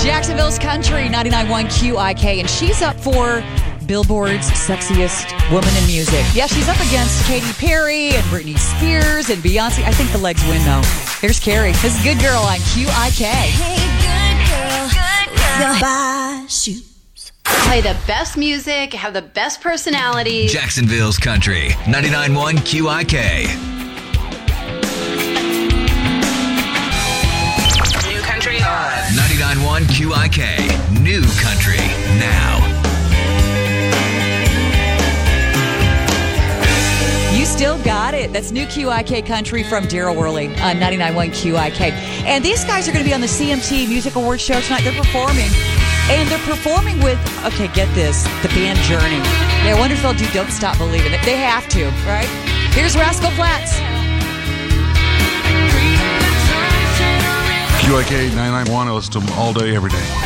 Jacksonville's Country, 99.1 QIK, and she's up for Billboard's Sexiest Woman in Music. Yeah, she's up against Katy Perry and Britney Spears and Beyonce. I think the legs win, though. Here's Carrie. This is Good Girl on QIK. Hey, good girl, buy shoes. Play the best music, have the best personality. Jacksonville's Country, 99.1 QIK. New Country on. 99.1 QIK. New Country now. You still got it. That's New QIK Country from Daryl Worley on 99.1 QIK. And these guys are going to be on the CMT Music Awards show tonight. They're performing. And they're performing with, okay, get this, the band Journey. Yeah, I wonder if they'll do Don't Stop Believing. They have to, right? Here's Rascal Flatts. QIK 991, I listen to them all day, every day.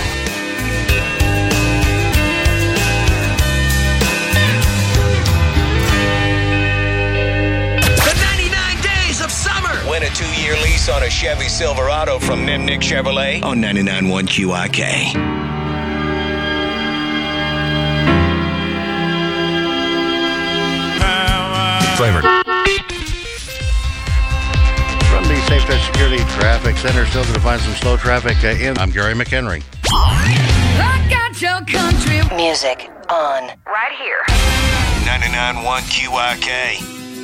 The 99 Days of Summer. Win a 2-year lease on a Chevy Silverado from Nimnik Chevrolet on 99.1 QIK. Flavor. From the Safe Touch Security Traffic Center, still going to find some slow traffic I'm Gary McHenry. I got your country Music on. Right here. 99.1 QIK.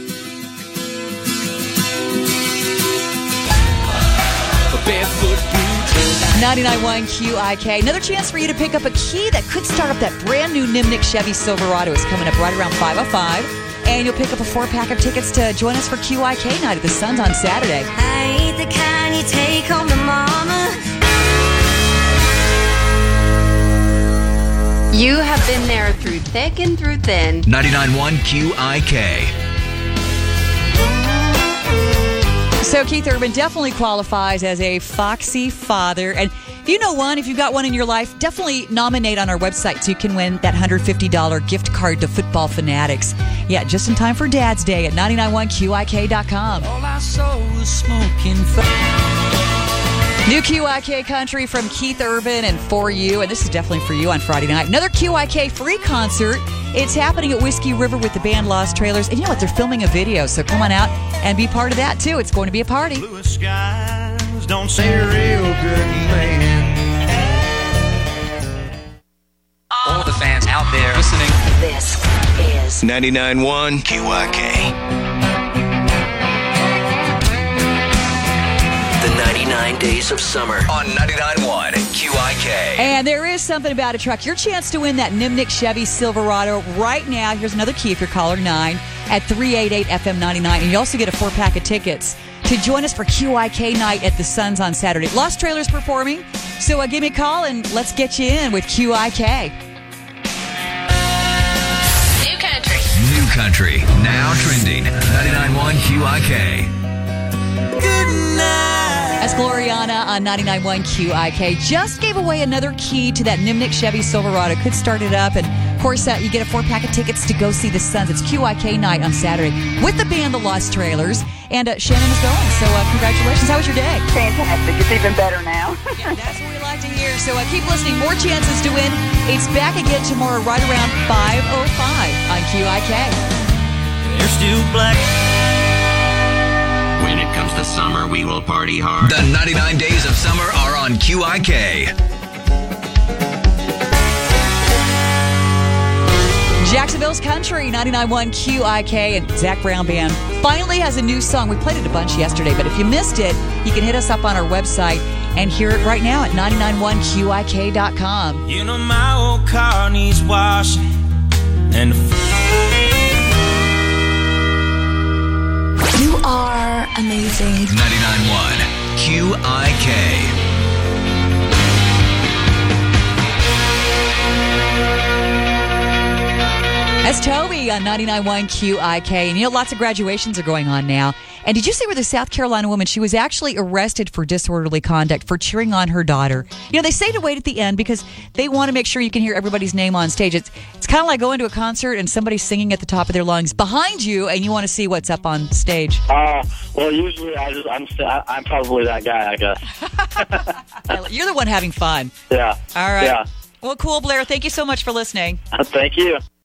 Barefoot boots. 99.1 QIK. Another chance for you to pick up a key that could start up that brand new Nimnik Chevy Silverado. Is coming up right around 5:05. And you'll pick up a 4-pack of tickets to join us for QIK night at the Suns on Saturday. I ain't the kind you take home to mama. You have been there through thick and through thin. 99.1 QIK. So Keith Urban definitely qualifies as a foxy father. And if you know one, if you've got one in your life, definitely nominate on our website so you can win that $150 gift card to Football Fanatics. Yeah, just in time for Dad's Day at 991QIK.com. All I saw was smoking New QIK Country from Keith Urban and For You. And this is definitely for you on Friday night. Another QIK free concert. It's happening at Whiskey River with the band Lost Trailers. And you know what? They're filming a video. So come on out and be part of that, too. It's going to be a party. Blue skies don't say real good man. All the fans out there listening. This is 99.1 QIK. The 99 Days of Summer on 99.1 QIK. And there is something about a truck. Your chance to win that Nimnik Chevy Silverado right now. Here's another key if you're caller 9 at 388-FM99. And you also get a 4-pack of tickets to join us for QIK night at the Suns on Saturday. Lost Trailers performing. So give me a call and let's get you in with QIK. New Country. New Country, now trending. 99.1 QIK. Good night. That's Gloriana on 99.1 QIK. Just gave away another key to that Nimnik Chevy Silverado. Could start it up. And, of course, you get a 4-pack of tickets to go see the Suns. It's QIK night on Saturday with the band The Lost Trailers. And Shannon is going. So congratulations. How was your day? Fantastic. It's even better now. Yeah, that's what we like to hear. So keep listening. More chances to win. It's back again tomorrow right around 5:05 on QIK. You're still black. When it comes to summer, we will party hard. The 99 Days of Summer are on QIK. Jacksonville's Country, 99.1 QIK, and Zach Brown Band finally has a new song. We played it a bunch yesterday, but if you missed it, you can hit us up on our website and hear it right now at 991QIK.com. You know my old car needs washing and You are amazing. 99.1 QIK. That's Toby on 99.1 QIK. And you know, lots of graduations are going on now. And did you see where the South Carolina woman, she was actually arrested for disorderly conduct for cheering on her daughter. You know, they say to wait at the end because they want to make sure you can hear everybody's name on stage. It's kind of like going to a concert and somebody's singing at the top of their lungs behind you, and you want to see what's up on stage. Well, usually I'm probably that guy, I guess. You're the one having fun. Yeah. All right. Yeah. Well, cool, Blair. Thank you so much for listening. Thank you.